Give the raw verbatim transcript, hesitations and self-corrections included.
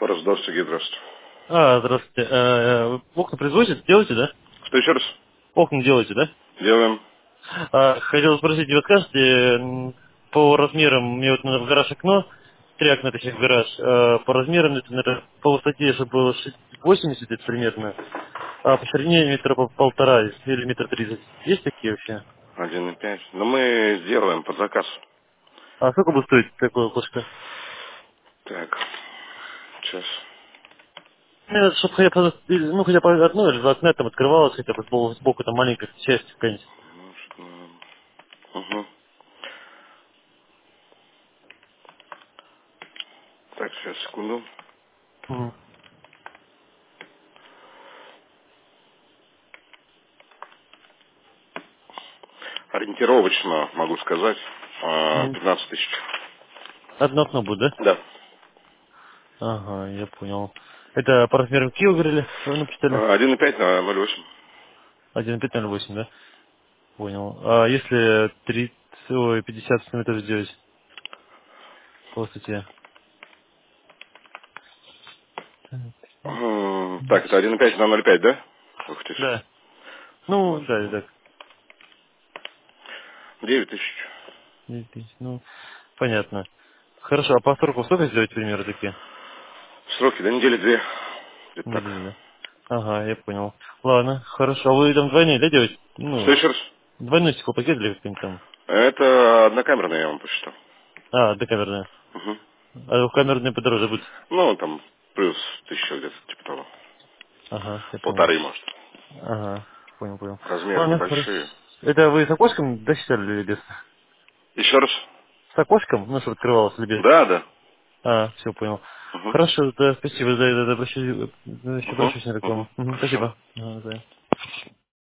Форсдор, Сергей, здравствуйте. А, здравствуйте. Э, э, вы окна производите? Делаете, да? Что еще раз? Окна делаете, да? Делаем. А, хотел спросить, вы скажете, м, по размерам, мне вот надо в гараж окно, три окна, точнее, в гараж, э, по размерам, это, наверное, по высоте, чтобы было шесть- восемьдесят это примерно, а по ширине метра по- полтора или метр тридцать. Есть такие вообще? Один и пять. Но мы сделаем под заказ. А сколько будет стоить такое окошко? Так, сейчас. Мне надо, чтобы хотя бы, ну, хотя бы одно или два окна там открывалось, хотя бы сбоку, сбоку там маленькая часть какая-нибудь. Угу. Так, сейчас, секунду. Мгм. Ориентировочно могу сказать. а, Мгм. пятнадцать тысяч. Одно окно будет, да? Да. Ага, я понял. Это по размеру какие вы говорили? Вы написали? А, один и пять на ноль восемь. один пять ноль восемь, да? Понял. А если тридцать, ой, пятьдесят сантиметров сделать по высоте? М, Так, это один и пять на ноль пять, да? Ух ты ж. Да. Ну, Может, да, ну, да. девять тысяч. девять тысяч, ну, понятно. Хорошо, а по сроку сколько сделать примеры такие? Сроки до недели две. Где-то так. Неделю, да? Ага, я понял. Ладно, хорошо. А вы там двойные, да, делаете? Что Ну, еще раз? двойной стеклопакет или как-нибудь там? Это однокамерная, я вам посчитал. А, декамерная. Угу. А двухкамерная подороже будет? Ну, там плюс тысяча где-то, типа того. Ага, я понял. Полторы, может. Ага, понял, понял. Размеры Ладно, хорошо. небольшие. Это вы с окошком досчитали или без? Еще раз? С окошком? Ну, чтобы открывалось или без? Да, да. А, все, понял. Угу. Хорошо, да, спасибо за это. Обращусь, еще Угу. обращусь на Угу. рекламу. Мгм, Хорошо. спасибо. Ага, да.